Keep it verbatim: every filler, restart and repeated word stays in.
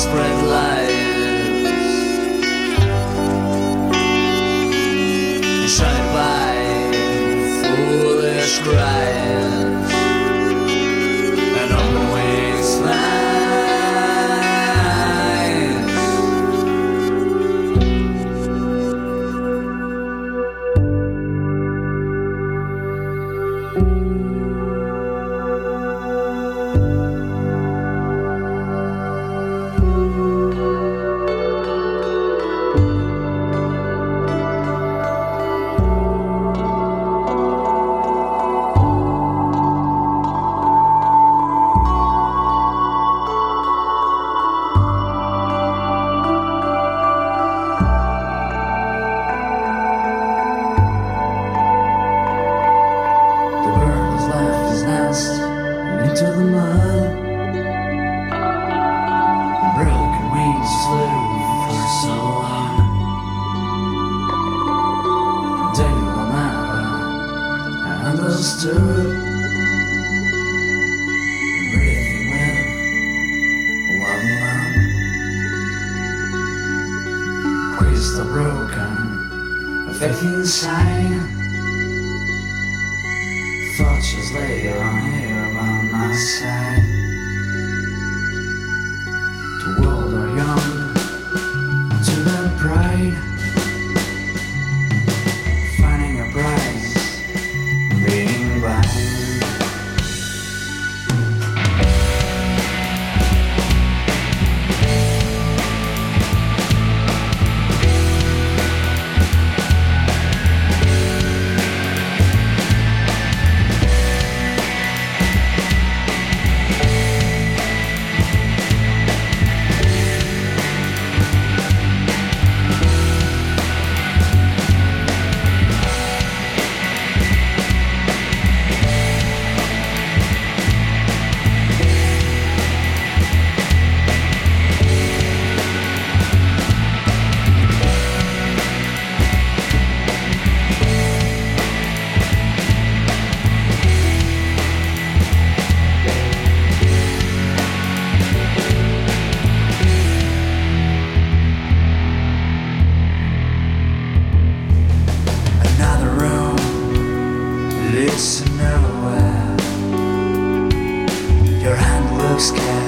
spread lies, shut by foolish cries, and on the wastelands. Into the mud, broken wings flew for so long. Day will never understood, breathing with one lung. Crystal broken, a faith inside. Thought just lay on here by my side. The world are young to that pride, finding a prize, being blind. Leads to nowhere. Your hand looks scared.